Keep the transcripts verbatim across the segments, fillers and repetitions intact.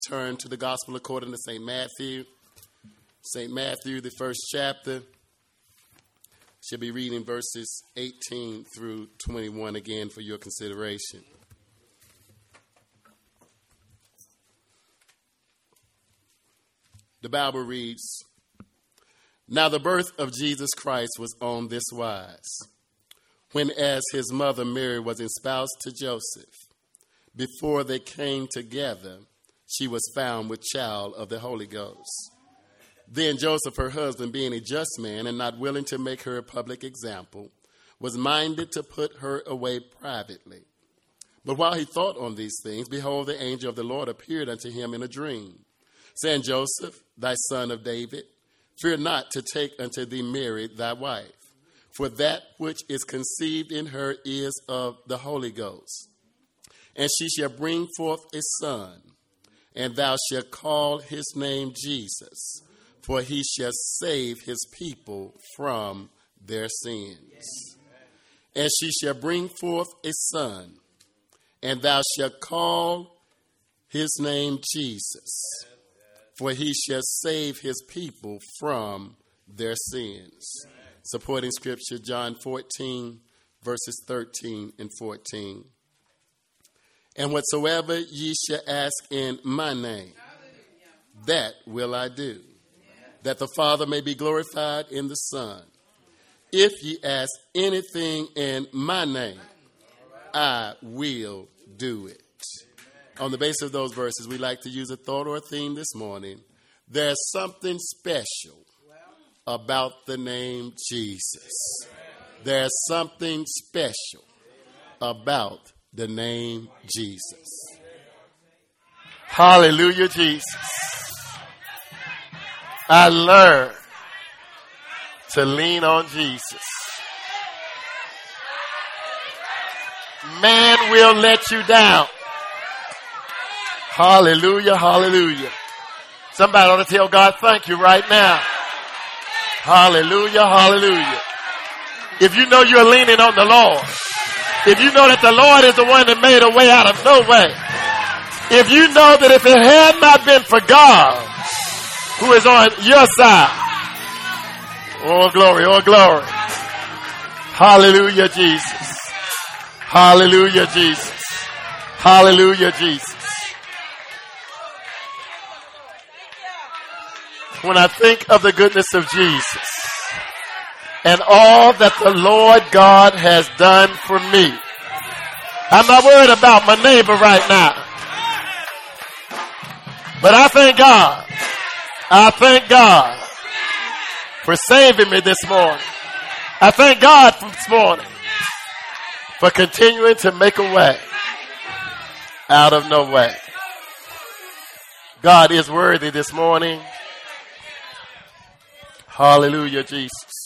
turn to the Gospel according to Saint Matthew. Saint Matthew, the first chapter. Should be reading verses eighteen through twenty-one again for your consideration. The Bible reads, "Now the birth of Jesus Christ was on this wise. When as his mother Mary was espoused to Joseph, before they came together, she was found with child of the Holy Ghost. Then Joseph, her husband, being a just man and not willing to make her a public example, was minded to put her away privately. But while he thought on these things, behold, the angel of the Lord appeared unto him in a dream, saying, Joseph, thy son of David, fear not to take unto thee Mary thy wife, for that which is conceived in her is of the Holy Ghost. And she shall bring forth a son, and thou shalt call his name Jesus, for he shall save his people from their sins. And she shall bring forth a son, and thou shalt call his name Jesus, for he shall save his people from their sins." Supporting scripture, John fourteen, verses thirteen and fourteen. "And whatsoever ye shall ask in my name, that will I do, that the Father may be glorified in the Son. If ye ask anything in my name, I will do it." On the basis of those verses, we like to use a thought or a theme this morning. There's something special about the name Jesus. There's something special about the name Jesus. Hallelujah, Jesus. I learned to lean on Jesus. Man will let you down. Hallelujah, hallelujah. Somebody ought to tell God thank you right now. Hallelujah, hallelujah. If you know you're leaning on the Lord, if you know that the Lord is the one that made a way out of no way, if you know that if it had not been for God who is on your side, oh glory, oh glory. Hallelujah, Jesus. Hallelujah, Jesus. Hallelujah, Jesus. When I think of the goodness of Jesus and all that the Lord God has done for me, I'm not worried about my neighbor right now. But I thank God. I thank God for saving me this morning. I thank God for this morning for continuing to make a way out of no way. God is worthy this morning. Hallelujah, Jesus.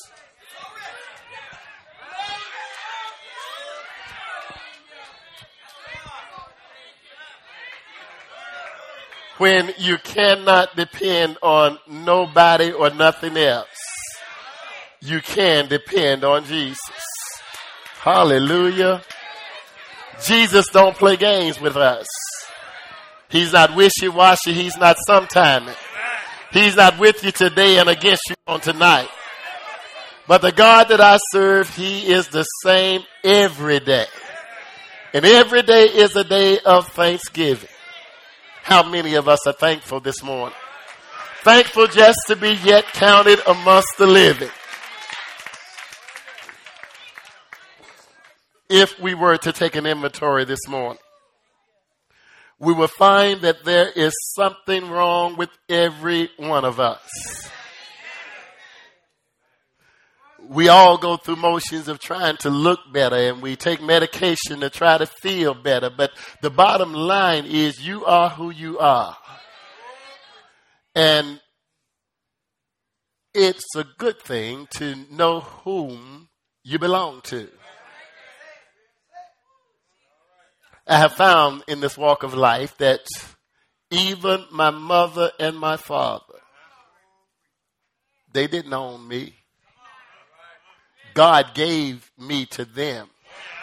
When you cannot depend on nobody or nothing else, you can depend on Jesus. Hallelujah. Jesus don't play games with us. He's not wishy-washy. He's not sometime. He's not with you today and against you on tonight. But the God that I serve, he is the same every day. And every day is a day of thanksgiving. How many of us are thankful this morning? Thankful just to be yet counted amongst the living. If we were to take an inventory this morning, we will find that there is something wrong with every one of us. We all go through motions of trying to look better, and we take medication to try to feel better. But the bottom line is you are who you are. And it's a good thing to know whom you belong to. I have found in this walk of life that even my mother and my father, they didn't own me. God gave me to them.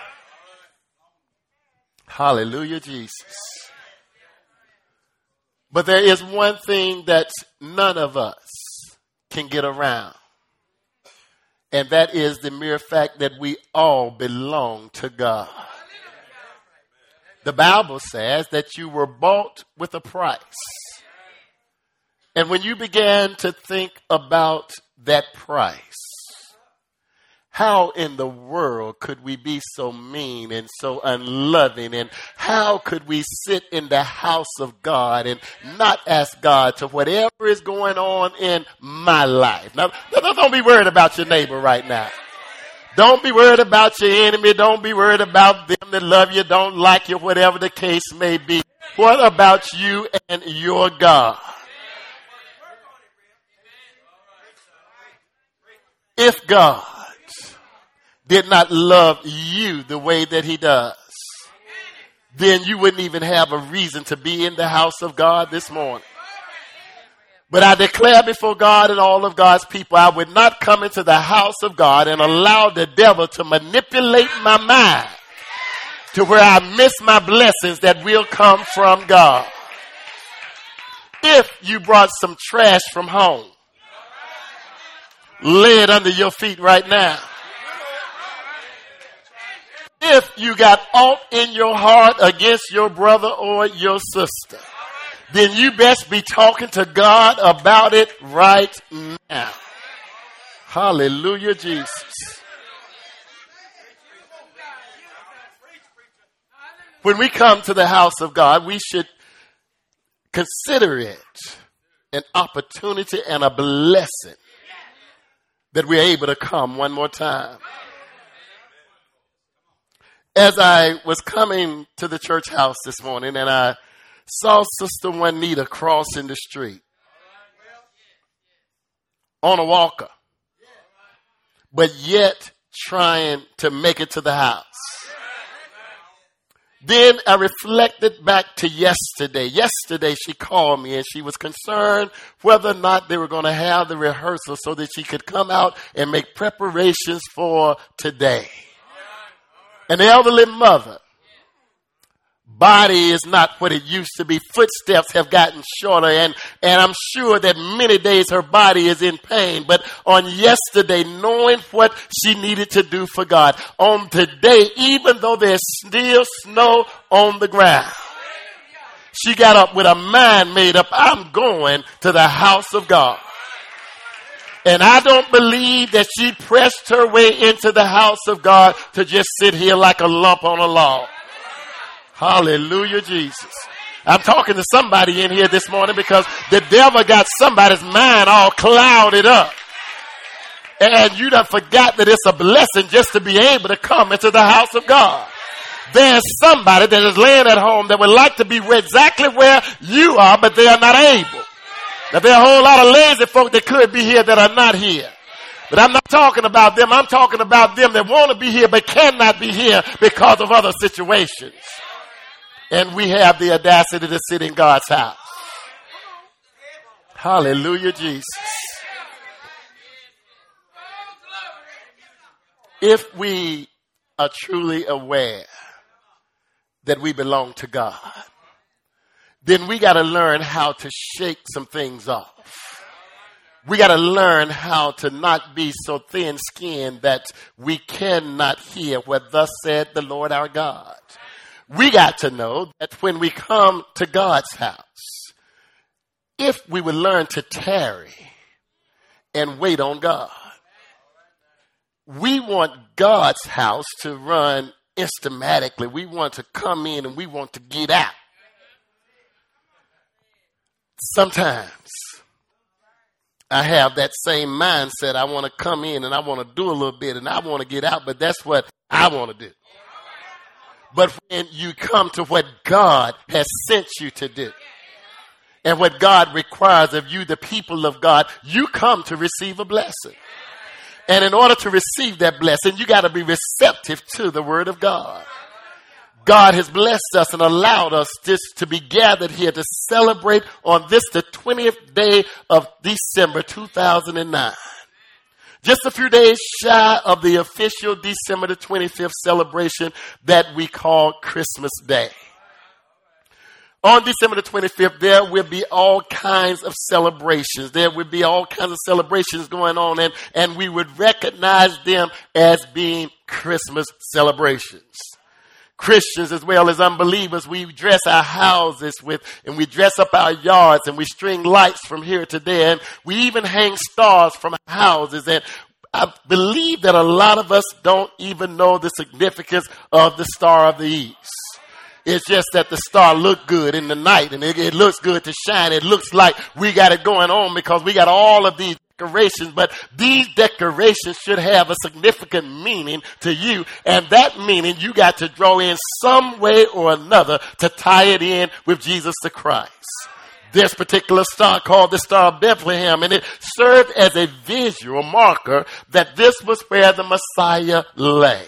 Hallelujah, Jesus. But there is one thing that none of us can get around. And that is the mere fact that we all belong to God. The Bible says that you were bought with a price. And when you began to think about that price, how in the world could we be so mean and so unloving? And how could we sit in the house of God and not ask God to whatever is going on in my life? Now, don't be worried about your neighbor right now. Don't be worried about your enemy. Don't be worried about them that love you, don't like you, whatever the case may be. What about you and your God? If God did not love you the way that he does, then you wouldn't even have a reason to be in the house of God this morning. But I declare before God and all of God's people, I would not come into the house of God and allow the devil to manipulate my mind to where I miss my blessings that will come from God. If you brought some trash from home, lay it under your feet right now. If you got aught in your heart against your brother or your sister, then you best be talking to God about it right now. Hallelujah, Jesus. When we come to the house of God, we should consider it an opportunity and a blessing that we're able to come one more time. As I was coming to the church house this morning and I saw Sister Juanita crossing the street on a walker, but yet trying to make it to the house. Then I reflected back to yesterday. Yesterday she called me and she was concerned whether or not they were going to have the rehearsal so that she could come out and make preparations for today. An elderly mother. Body is not what it used to be. Footsteps have gotten shorter, and, and I'm sure that many days her body is in pain. But on yesterday, knowing what she needed to do for God, on today, even though there's still snow on the ground, she got up with a mind made up. I'm going to the house of God. And I don't believe that she pressed her way into the house of God to just sit here like a lump on a log. Hallelujah, Jesus. I'm talking to somebody in here this morning because the devil got somebody's mind all clouded up. And you done forgot that it's a blessing just to be able to come into the house of God. There's somebody that is laying at home that would like to be exactly where you are, but they are not able. Now, there are a whole lot of lazy folk that could be here that are not here. But I'm not talking about them. I'm talking about them that want to be here but cannot be here because of other situations. And we have the audacity to sit in God's house. Hallelujah, Jesus. If we are truly aware that we belong to God, then we got to learn how to shake some things off. We got to learn how to not be so thin-skinned that we cannot hear what thus said the Lord our God. We got to know that when we come to God's house, if we would learn to tarry and wait on God, we want God's house to run systematically. We want to come in and we want to get out. Sometimes I have that same mindset. I want to come in and I want to do a little bit and I want to get out, but that's what I want to do. But when you come to what God has sent you to do and what God requires of you, the people of God, you come to receive a blessing. And in order to receive that blessing, you got to be receptive to the word of God. God has blessed us and allowed us just to be gathered here to celebrate on this, the twentieth day of December two thousand nine. Just a few days shy of the official December the twenty-fifth celebration that we call Christmas Day. On December the twenty-fifth, there will be all kinds of celebrations. There will be all kinds of celebrations going on, and, and we would recognize them as being Christmas celebrations. Christians as well as unbelievers, we dress our houses with, and we dress up our yards, and we string lights from here to there, and we even hang stars from our houses. And I believe that a lot of us don't even know the significance of the Star of the East. It's just that the star looked good in the night, and it, it looks good to shine. It looks like we got it going on because we got all of these decorations, but these decorations should have a significant meaning to you, and that meaning you got to draw in some way or another to tie it in with Jesus the Christ. This particular star called the Star of Bethlehem, and it served as a visual marker that this was where the Messiah lay.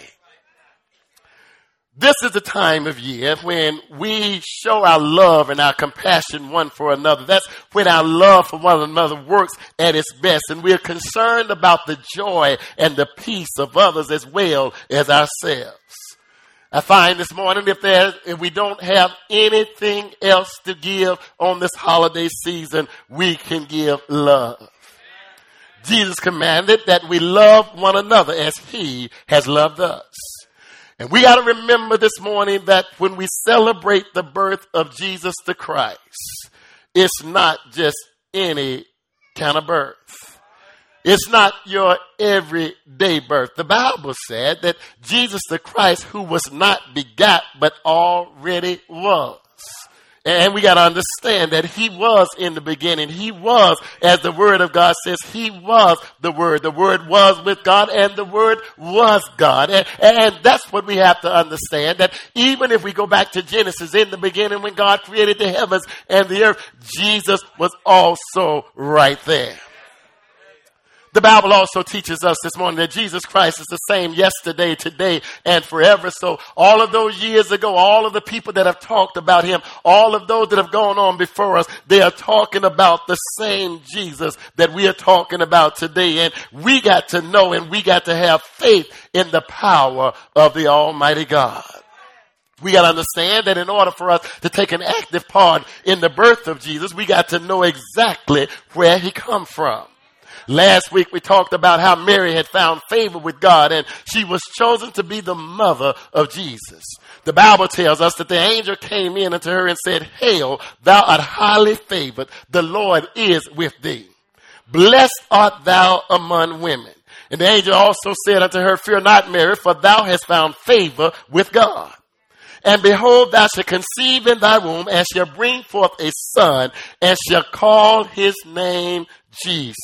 This is the time of year when we show our love and our compassion one for another. That's when our love for one another works at its best, and we're concerned about the joy and the peace of others as well as ourselves. I find this morning if, there, if we don't have anything else to give on this holiday season, we can give love. Jesus commanded that we love one another as he has loved us. And we got to remember this morning that when we celebrate the birth of Jesus the Christ, it's not just any kind of birth. It's not your everyday birth. The Bible said that Jesus the Christ, who was not begot, but already was. And we got to understand that he was in the beginning. He was, as the word of God says, he was the word. The word was with God, and the word was God. And, and that's what we have to understand, that even if we go back to Genesis, in the beginning when God created the heavens and the earth, Jesus was also right there. The Bible also teaches us this morning that Jesus Christ is the same yesterday, today, and forever. So all of those years ago, all of the people that have talked about him, all of those that have gone on before us, they are talking about the same Jesus that we are talking about today. And we got to know and we got to have faith in the power of the Almighty God. We got to understand that in order for us to take an active part in the birth of Jesus, we got to know exactly where he come from. Last week we talked about how Mary had found favor with God, and she was chosen to be the mother of Jesus. The Bible tells us that the angel came in unto her and said, "Hail, thou art highly favored. The Lord is with thee. Blessed art thou among women." And the angel also said unto her, "Fear not, Mary, for thou hast found favor with God. And behold, thou shalt conceive in thy womb, and shalt bring forth a son, and shalt call his name Jesus."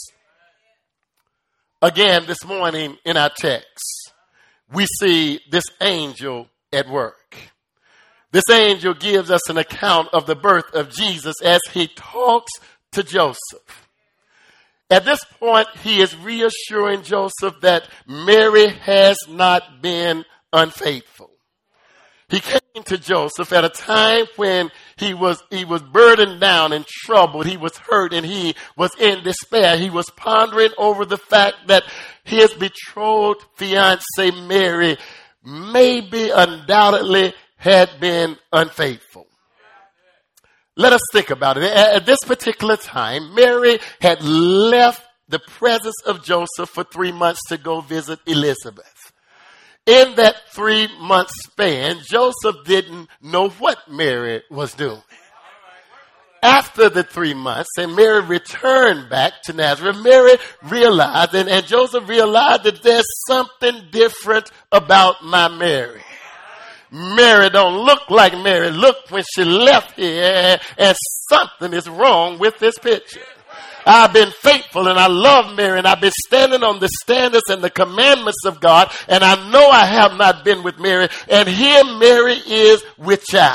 Again, this morning in our text, we see this angel at work. This angel gives us an account of the birth of Jesus as he talks to Joseph. At this point, he is reassuring Joseph that Mary has not been unfaithful. He came to Joseph at a time when he was, he was burdened down and troubled. He was hurt and he was in despair. He was pondering over the fact that his betrothed fiancee Mary maybe undoubtedly had been unfaithful. Let us think about it. At this particular time, Mary had left the presence of Joseph for three months to go visit Elizabeth. In that three month span, Joseph didn't know what Mary was doing. After the three months, and Mary returned back to Nazareth, Mary realized, and, and Joseph realized that there's something different about my Mary. Mary don't look like Mary looked when she left here, and something is wrong with this picture. I've been faithful and I love Mary, and I've been standing on the standards and the commandments of God, and I know I have not been with Mary, and here Mary is with child.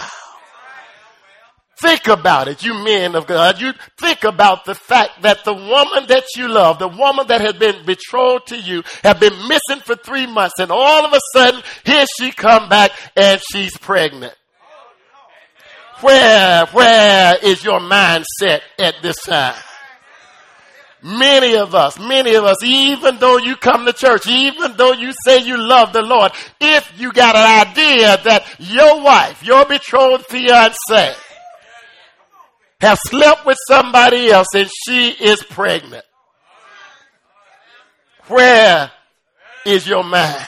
Think about it, you men of God. You think about the fact that the woman that you love, the woman that has been betrothed to you, have been missing for three months, and all of a sudden, here she come back and she's pregnant. Where, where is your mindset at this time? Many of us, many of us, even though you come to church, even though you say you love the Lord, if you got an idea that your wife, your betrothed fiancé, have slept with somebody else and she is pregnant. Where is your mind?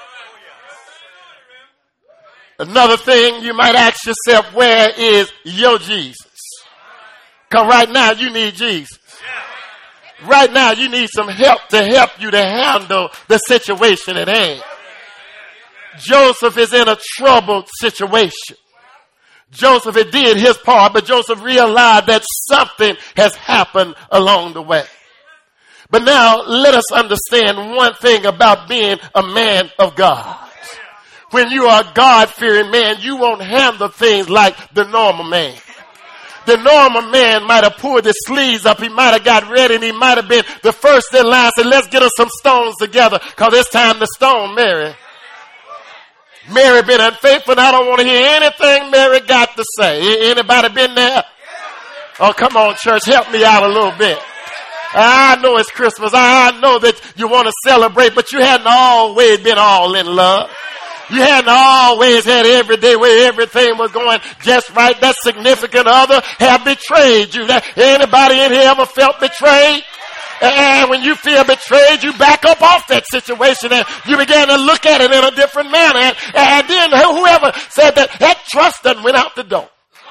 Another thing you might ask yourself, where is your Jesus? Because right now you need Jesus. Right now you need some help to help you to handle the situation at hand. Joseph is in a troubled situation. Joseph had did his part, but Joseph realized that something has happened along the way. But now let us understand one thing about being a man of God. When you are a God-fearing man, you won't handle things like the normal man. The normal man might have pulled his sleeves up. He might have got ready and he might have been the first in line. Said, let's get us some stones together because it's time to stone Mary. Mary been unfaithful and I don't want to hear anything Mary got to say. Anybody been there? Oh, come on, church. Help me out a little bit. I know it's Christmas. I know that you want to celebrate, but you hadn't always been all in love. You hadn't always had every day where everything was going just right. That significant other have betrayed you. That anybody in here ever felt betrayed? And when you feel betrayed, you back up off that situation and you begin to look at it in a different manner. And, and then whoever said that, that trust done went out the door.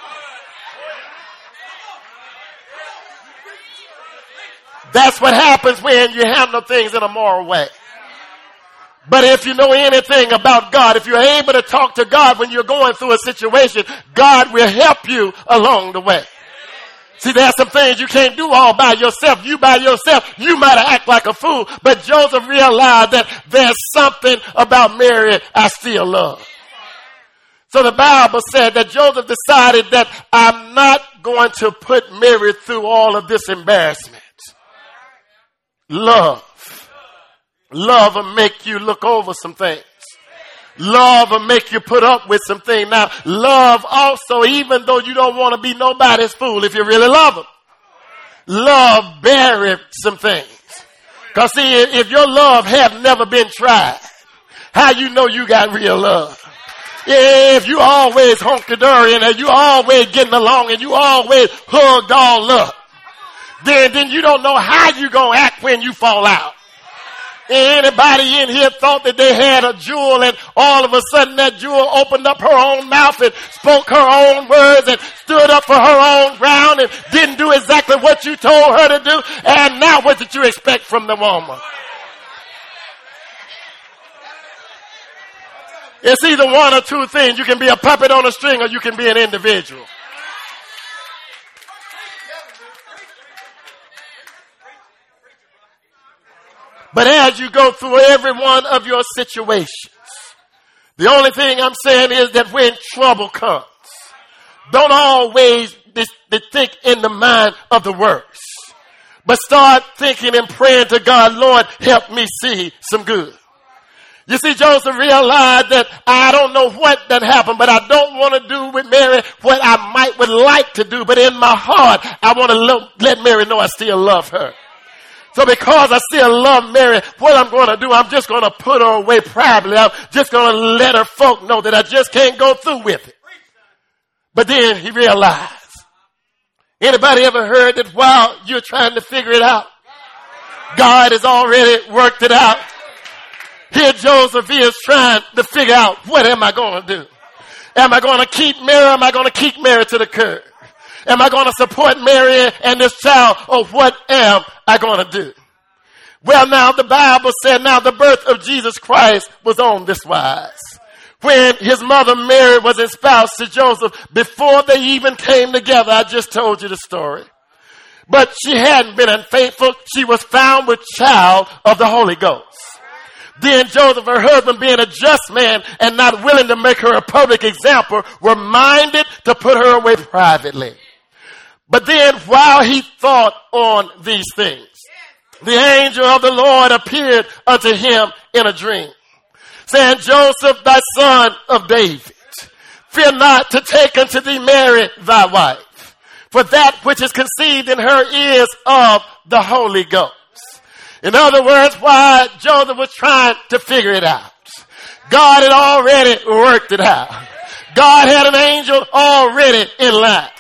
That's what happens when you handle things in a moral way. But if you know anything about God, if you're able to talk to God when you're going through a situation, God will help you along the way. See, there's some things you can't do all by yourself. You by yourself, you might act like a fool. But Joseph realized that there's something about Mary I still love. So the Bible said that Joseph decided that I'm not going to put Mary through all of this embarrassment. Love. Love will make you look over some things. Love will make you put up with some things. Now, love also, even though you don't want to be nobody's fool, if you really love them, love buries some things. Because see, if your love have never been tried, how you know you got real love? If you always hunky-dory and you always getting along and you always hugged all up, then, then you don't know how you gonna act when you fall out. Anybody in here thought that they had a jewel and all of a sudden that jewel opened up her own mouth and spoke her own words and stood up for her own ground and didn't do exactly what you told her to do? And now what did you expect from the woman? It's either one or two things. You can be a puppet on a string or you can be an individual. But as you go through every one of your situations, the only thing I'm saying is that when trouble comes, don't always think in the mind of the worst, but start thinking and praying to God, Lord, help me see some good. You see, Joseph realized that I don't know what that happened, but I don't want to do with Mary what I might would like to do, but in my heart, I want to let Mary know I still love her. So because I still love Mary, what I'm going to do, I'm just going to put her away privately. I'm just going to let her folk know that I just can't go through with it. But then he realized, anybody ever heard that while you're trying to figure it out, God has already worked it out? Here Joseph is trying to figure out, what am I going to do? Am I going to keep Mary or am I going to kick Mary to the curb? Am I going to support Mary and this child, or what am I going to do? Well, now the Bible said, now the birth of Jesus Christ was on this wise. When his mother Mary was espoused to Joseph, before they even came together, I just told you the story. But she hadn't been unfaithful. She was found with child of the Holy Ghost. Then Joseph, her husband, being a just man and not willing to make her a public example, were minded to put her away privately. But then while he thought on these things, the angel of the Lord appeared unto him in a dream, saying, Joseph, thy son of David, fear not to take unto thee Mary thy wife, for that which is conceived in her is of the Holy Ghost. In other words, while Joseph was trying to figure it out, God had already worked it out. God had an angel already in line.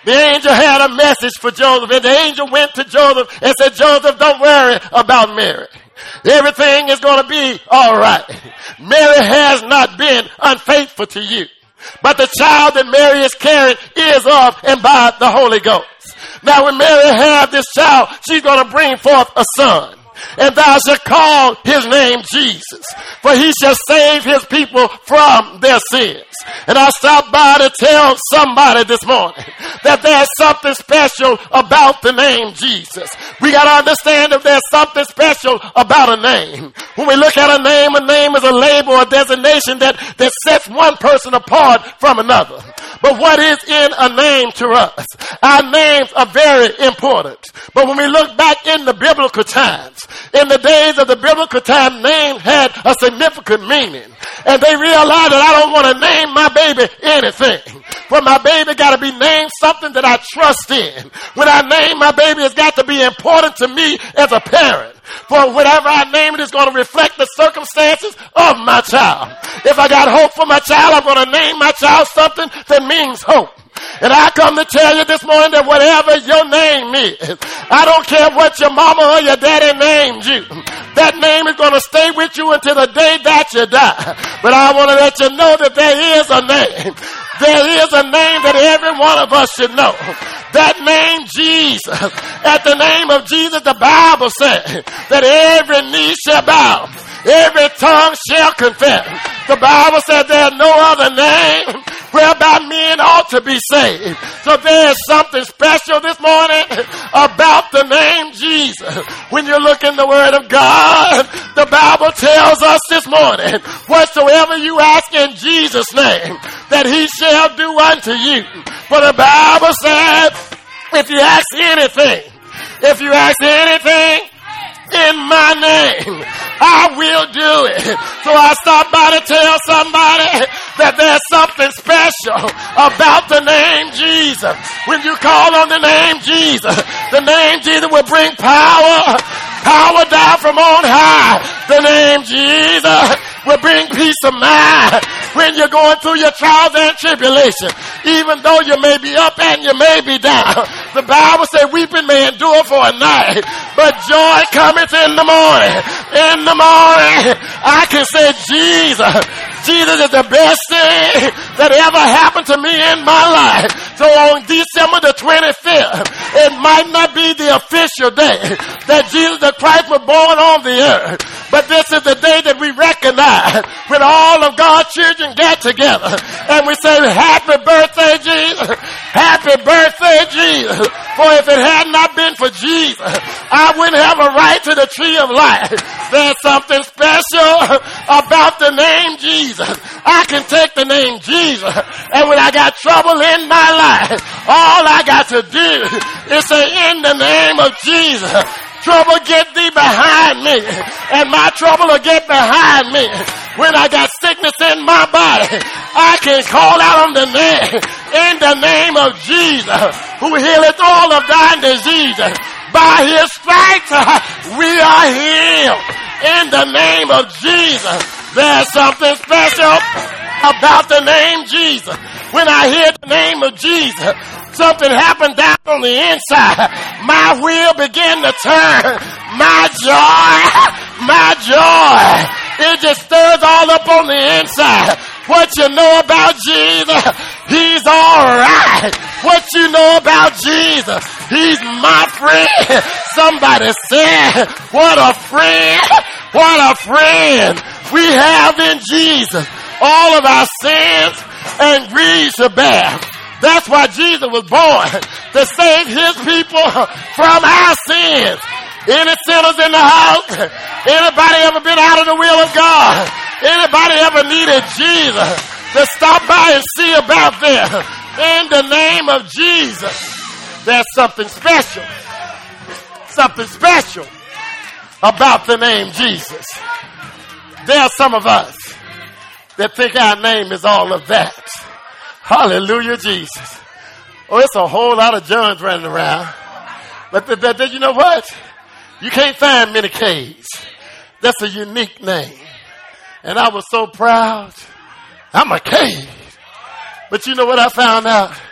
The angel had a message for Joseph, and the angel went to Joseph and said, Joseph, don't worry about Mary. Everything is going to be all right. Mary has not been unfaithful to you, but the child that Mary is carrying is of and by the Holy Ghost. Now when Mary had this child, she's going to bring forth a son. And thou shalt call his name Jesus, for he shall save his people from their sins. And I stopped by to tell somebody this morning that there's something special about the name Jesus. We got to understand that there's something special about a name. When we look at a name, a name is a label or designation that, that sets one person apart from another. But what is in a name to us? Our names are very important. But when we look back in the biblical times, in the days of the biblical time, name had a significant meaning. And they realized that I don't want to name my baby anything. For my baby got to be named something that I trust in. When I name my baby, it's got to be important to me as a parent. For whatever I name it is going to reflect the circumstances of my child. If I got hope for my child, I'm going to name my child something that means hope. And I come to tell you this morning that whatever your name is, I don't care what your mama or your daddy named you. That name is going to stay with you until the day that you die. But I want to let you know that there is a name. There is a name that every one of us should know. That name, Jesus. At the name of Jesus, the Bible says that every knee shall bow. Every tongue shall confess. The Bible says there's no other name whereby men ought to be saved. So there's something special this morning about the name Jesus. When you look in the Word of God, the Bible tells us this morning, whatsoever you ask in Jesus' name, that he shall do unto you. For the Bible says, if you ask anything, if you ask anything in my name, I will do it. So I stopped by to tell somebody that there's something special about the name Jesus. When you call on the name Jesus, the name Jesus will bring power, power down from on high. The name Jesus will bring peace of mind when you're going through your trials and tribulation. Even though you may be up and you may be down, the Bible says weeping may endure for a night, but joy cometh in the morning. In the morning, I can say Jesus. Jesus is the best thing that ever happened to me in my life. So on December the twenty-fifth, it might not be the official day that Jesus the Christ was born on the earth, but this is the day that we recognize when all of God's children get together and we say, happy birthday, Jesus. Happy birthday, Jesus. For if it had not been for Jesus, I wouldn't have a right to the tree of life. There's something special about the name Jesus. I can take the name Jesus, and when I got trouble in my life, all I got to do is say, in the name of Jesus, trouble get thee behind me, and my trouble will get behind me. When I got sickness in my body, I can call out on the name, in the name of Jesus, who healeth all of thy diseases. By his stripes, we are healed. In the name of Jesus, there's something special about the name Jesus. When I hear the name of Jesus, something happened down on the inside. My wheel began to turn. My joy, my joy. It just stirs all up on the inside. What you know about Jesus, he's all right. What you know about Jesus, he's my friend. Somebody said, what a friend, what a friend we have in Jesus. All of our sins and griefs to bear. That's why Jesus was born, to save his people from our sins. Any sinners in the house? Anybody ever been out of the will of God? Anybody ever needed Jesus to stop by and see about them? In the name of Jesus, there's something special. Something special about the name Jesus. There are some of us that think our name is all of that. Hallelujah, Jesus. Oh, it's a whole lot of Johns running around. But the, the, the, you know what? You can't find many K's. That's a unique name. And I was so proud. I'm a K. But you know what I found out?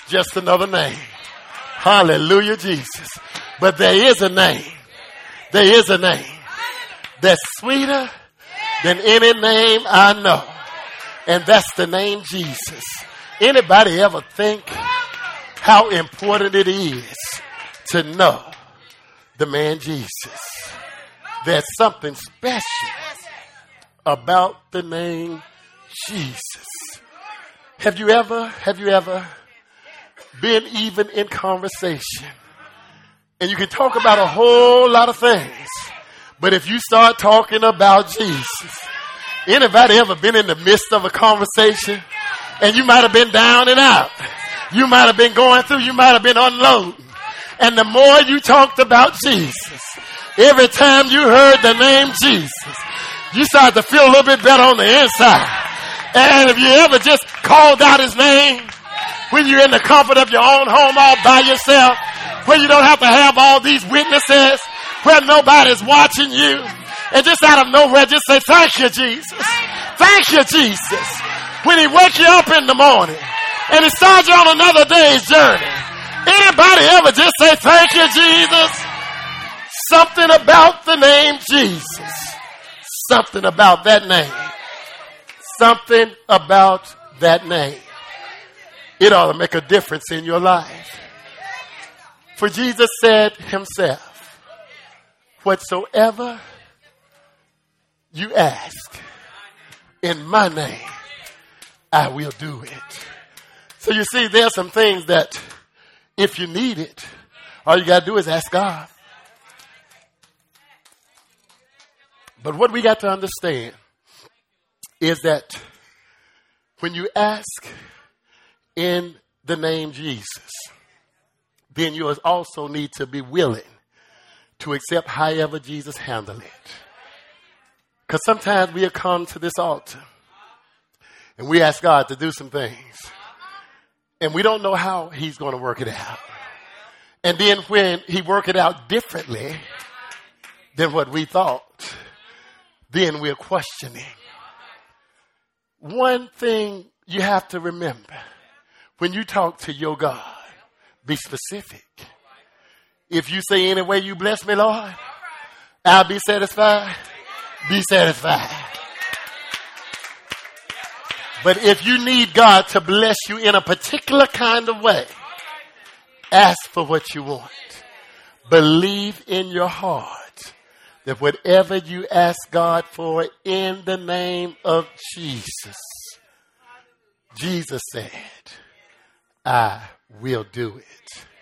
Just another name. Hallelujah, Jesus. But there is a name. There is a name that's sweeter than any name I know. And that's the name Jesus. Anybody ever think how important it is to know the man Jesus? There's something special about the name Jesus. Have you ever, have you ever been even in conversation? And you can talk about a whole lot of things. But if you start talking about Jesus, anybody ever been in the midst of a conversation and you might have been down and out? You might have been going through, you might have been unloading. And the more you talked about Jesus, every time you heard the name Jesus, you started to feel a little bit better on the inside. And if you ever just called out his name when you're in the comfort of your own home all by yourself, where you don't have to have all these witnesses, where nobody's watching you, and just out of nowhere just say, thank you, Jesus. Thank you, Jesus. When he wakes you up in the morning and he starts you on another day's journey, anybody ever just say, thank you, Jesus? Something about the name Jesus. Something about that name. Something about that name. It ought to make a difference in your life. For Jesus said himself, whatsoever you ask in my name, I will do it. So you see, there are some things that if you need it, all you got to do is ask God. But what we got to understand is that when you ask in the name Jesus, then you also need to be willing to accept however Jesus handled it. Because sometimes we'll come to this altar and we ask God to do some things, and we don't know how he's going to work it out. And then when he work it out differently than what we thought, then we're questioning. One thing you have to remember when you talk to your God, be specific. If you say, any way you bless me, Lord, I'll be satisfied. Be satisfied. But if you need God to bless you in a particular kind of way, ask for what you want. Believe in your heart that whatever you ask God for in the name of Jesus, Jesus said, I will do it.